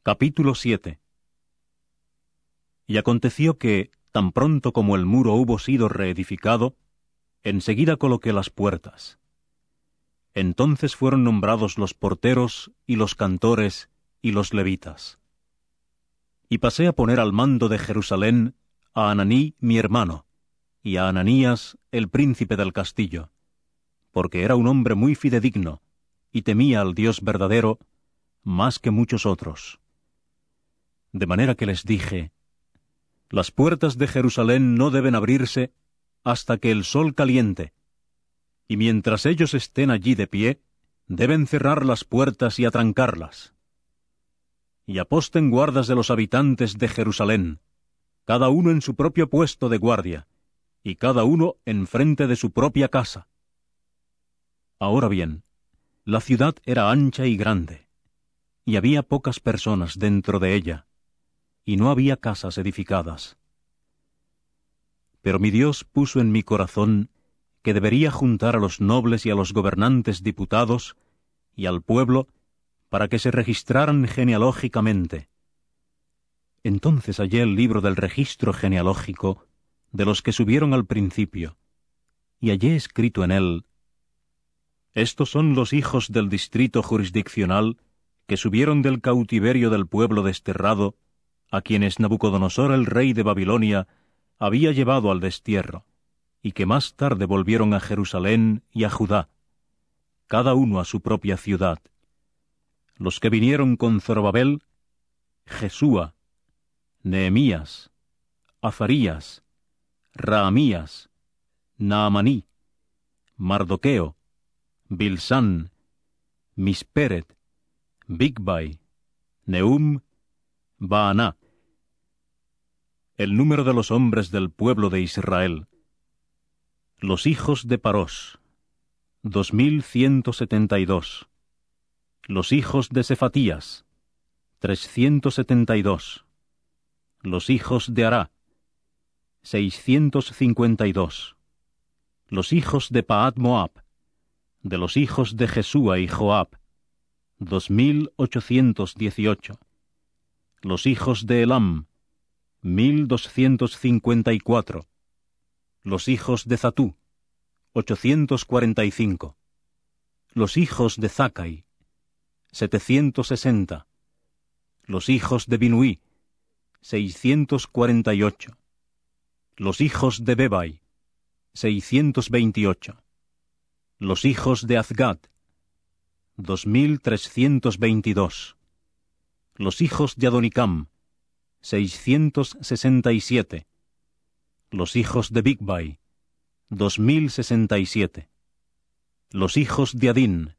Capítulo 7. Y aconteció que, tan pronto como el muro hubo sido reedificado, enseguida coloqué las puertas. Entonces fueron nombrados los porteros, y los cantores, y los levitas. Y pasé a poner al mando de Jerusalén a Hananí mi hermano, y a Ananías el príncipe del castillo, porque era un hombre muy fidedigno, y temía al Dios verdadero, más que muchos otros. De manera que les dije: las puertas de Jerusalén no deben abrirse hasta que el sol caliente, y mientras ellos estén allí de pie, deben cerrar las puertas y atrancarlas. Y aposten guardas de los habitantes de Jerusalén, cada uno en su propio puesto de guardia, y cada uno enfrente de su propia casa. Ahora bien, la ciudad era ancha y grande, y había pocas personas dentro de ella, y no había casas edificadas. Pero mi Dios puso en mi corazón que debería juntar a los nobles y a los gobernantes diputados y al pueblo para que se registraran genealógicamente. Entonces hallé el libro del registro genealógico de los que subieron al principio, y hallé escrito en él: estos son los hijos del distrito jurisdiccional que subieron del cautiverio del pueblo desterrado, a quienes Nabucodonosor el rey de Babilonia había llevado al destierro, y que más tarde volvieron a Jerusalén y a Judá, cada uno a su propia ciudad. Los que vinieron con Zorobabel: Jesúa, Nehemías, Azarías, Raamías, Naamaní, Mardoqueo, Bilsán, Misperet, Bigvai, Nehum, Baaná. El número de los hombres del pueblo de Israel: los hijos de Parós, 2172. Los hijos de Sefatías, 372. Los hijos de Ará, 652. Los hijos de Pahat Moab, de los hijos de Jesúa y Joab, 2818. Los hijos de Elam, 1254. Los hijos de Zatú, 845. Los hijos de Zacai, 760. Los hijos de Binuí, 648. Los hijos de Bebai, 628. Los hijos de Azgad, 2322. Los hijos de Adonicam, 667. Los hijos de Bigvai, 2067. Los hijos de Adín,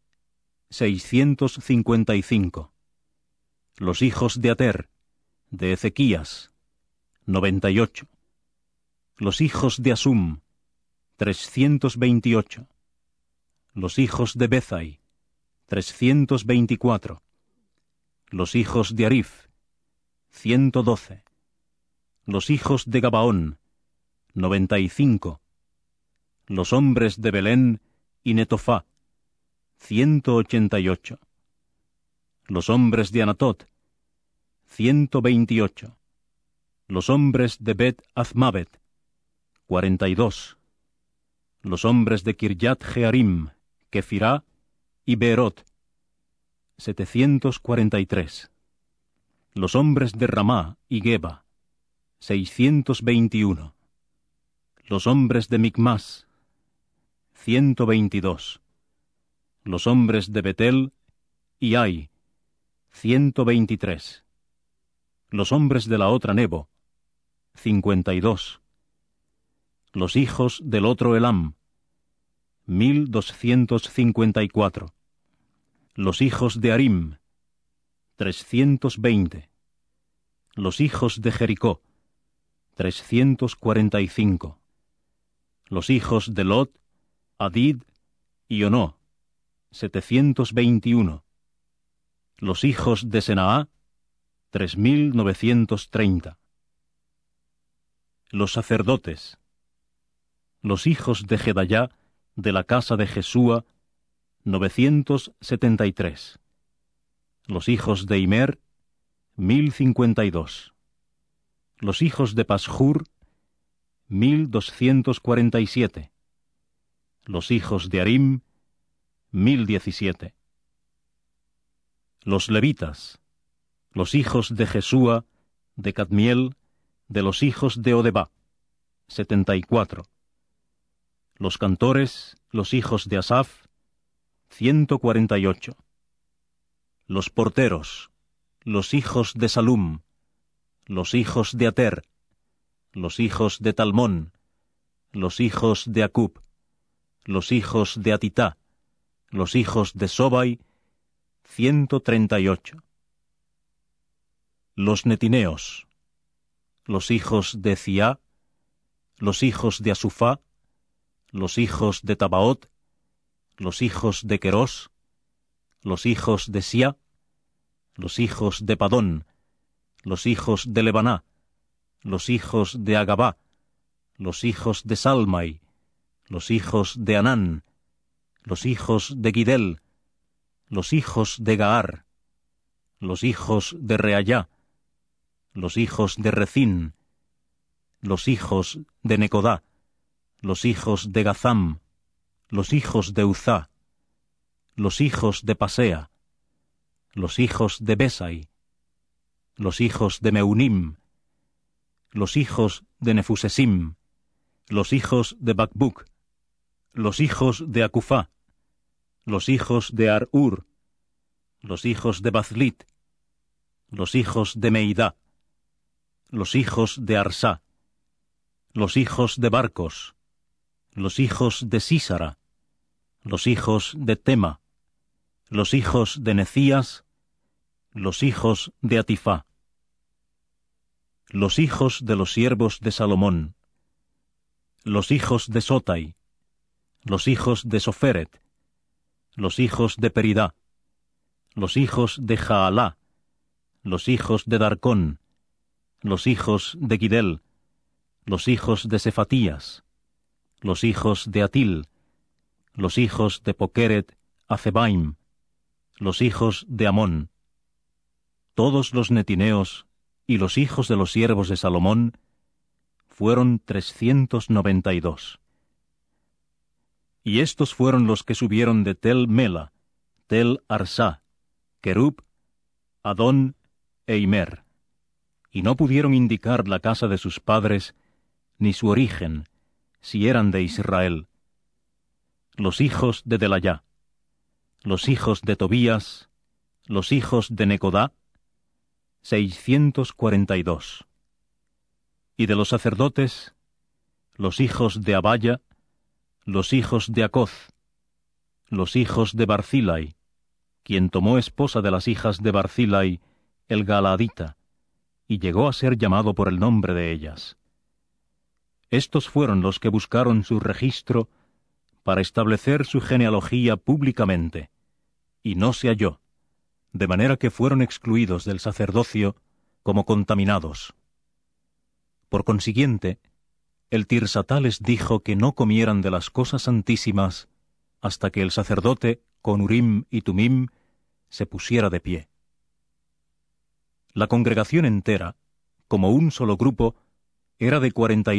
655. Los hijos de Ater, de Ezequías, 98. Los hijos de Asum, 328. Los hijos de Bezai, 324. Los hijos de Arif, 112. Los hijos de Gabaón, 95. Los hombres de Belén y Netofá, 188. Los hombres de Anatot, 128. Los hombres de Bet Azmabet, 42. Los hombres de Kirjat Jearim, Kefirá y Beerot, 743. Los hombres de Ramá y Geba, 621. Los hombres de Micmas, 122. Los hombres de Betel y Ai, 123. Los hombres de la otra Nebo, 52. Los hijos del otro Elam, 1254. Los hijos de Arim, 320. Los hijos de Jericó, 345. Los hijos de Lot, Hadid y Onó, 721. Los hijos de Senaá, 3930. Los sacerdotes: los hijos de Jedayá, de la casa de Jesúa, 973. Los hijos de Imer, 1052. Los hijos de Pashur, 1247. Los hijos de Harim, 1017. Los levitas, los hijos de Jesúa, de Cadmiel, de los hijos de Odebá, 74. Los cantores, los hijos de Asaf, 148. Los porteros, los hijos de Salum, los hijos de Ater, los hijos de Talmón, los hijos de Acub, los hijos de Atitá, los hijos de Sobai, 138. Los netineos, los hijos de Ciá, los hijos de Asufá, los hijos de Tabaot, los hijos de Querós, los hijos de Sia, los hijos de Padón, los hijos de Lebaná, los hijos de Agabá, los hijos de Salmai, los hijos de Anán, los hijos de Gidel, los hijos de Gaar, los hijos de Reayá, los hijos de Recín, los hijos de Necodá, los hijos de Gazam, los hijos de Uzá, los hijos de Pasea, los hijos de Besai, los hijos de Meunim, los hijos de Nefusesim, los hijos de Bacbuc, los hijos de Acufá, los hijos de Ar-ur, los hijos de Bazlit, los hijos de Meidá, los hijos de Arsá, los hijos de Barcos, los hijos de Sísara, los hijos de Tema, los hijos de Necías, los hijos de Atifá. Los hijos de los siervos de Salomón, los hijos de Sotai, los hijos de Soferet, los hijos de Peridá, los hijos de Jaalá, los hijos de Darcón, los hijos de Gidel, los hijos de Sefatías, los hijos de Atil, los hijos de Pokeret Azebaim, los hijos de Amón. Todos los netineos y los hijos de los siervos de Salomón fueron 392. Y estos fueron los que subieron de Tel Mela, Tel Arsá, Kerub, Adón e Imer, y no pudieron indicar la casa de sus padres, ni su origen, si eran de Israel. Los hijos de Delayá, los hijos de Tobías, los hijos de Necodá, 642. Y de los sacerdotes, los hijos de Abaya, los hijos de Acoz, los hijos de Barzilai, quien tomó esposa de las hijas de Barzilai, el Galaadita, y llegó a ser llamado por el nombre de ellas. Estos fueron los que buscaron su registro para establecer su genealogía públicamente, y no se halló, de manera que fueron excluidos del sacerdocio como contaminados. Por consiguiente, el Tirsatá les dijo que no comieran de las cosas santísimas hasta que el sacerdote, con Urim y Tumim, se pusiera de pie. La congregación entera, como un solo grupo, era de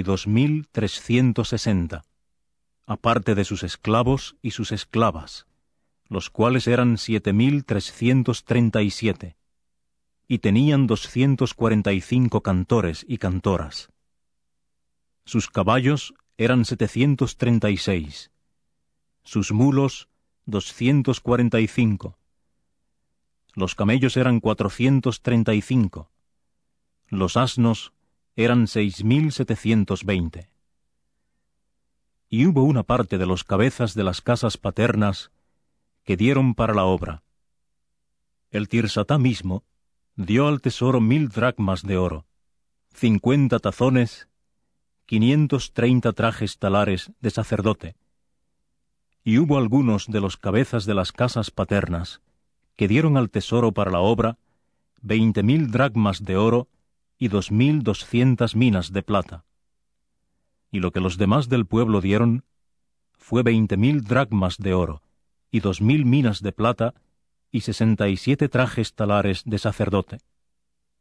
42.360, aparte de sus esclavos y sus esclavas, los cuales eran 7.337, y tenían 245 cantores y cantoras. Sus caballos eran 736, sus mulos 245, los camellos eran 435, los asnos eran 6.720. Y hubo una parte de los cabezas de las casas paternas que dieron para la obra. El Tirsatá mismo dio al tesoro 1.000 dracmas de oro, 50 tazones, 530 trajes talares de sacerdote. Y hubo algunos de los cabezas de las casas paternas que dieron al tesoro para la obra 20.000 dracmas de oro y 2.200 minas de plata. Y lo que los demás del pueblo dieron fue 20.000 dracmas de oro y 2.000 minas de plata y 67 trajes talares de sacerdote.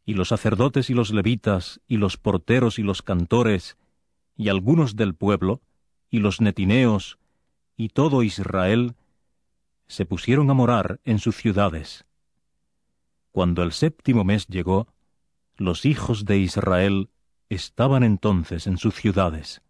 y los sacerdotes y los levitas, y los porteros y los cantores, y algunos del pueblo, y los netineos, y todo Israel, se pusieron a morar en sus ciudades. Cuando el 7º mes llegó, los hijos de Israel estaban entonces en sus ciudades.